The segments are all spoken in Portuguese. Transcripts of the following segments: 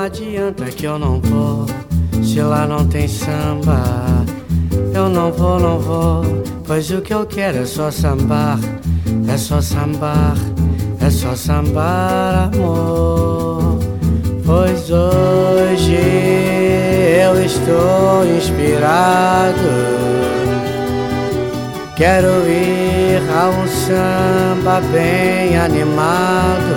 adianta que eu não vou, se lá não tem samba. Eu não vou, pois o que eu quero é só sambar. É só sambar, é só sambar, amor. Pois hoje eu estou inspirado. Quero ir a um samba bem animado.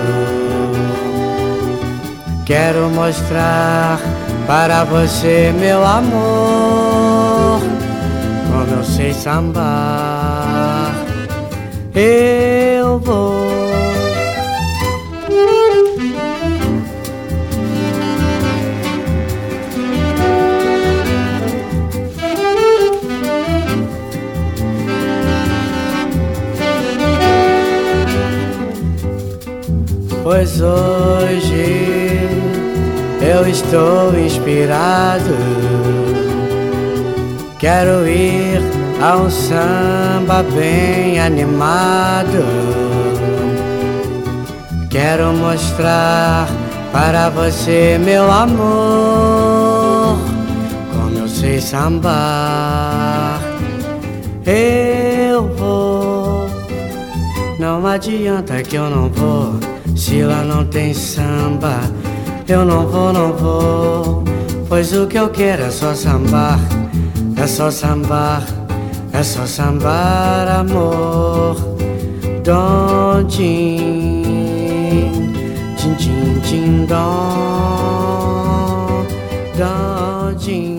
Quero mostrar para você, meu amor, como eu sei sambar. Eu vou. Pois hoje eu estou inspirado. Quero ir a um samba bem animado. Quero mostrar para você, meu amor, como eu sei sambar. Eu vou. Não adianta que eu não vou, se lá não tem samba. Eu não vou, pois o que eu quero é só sambar. É só sambar, é só sambar, amor. Dom, din, din, din, din, dom, dom, din.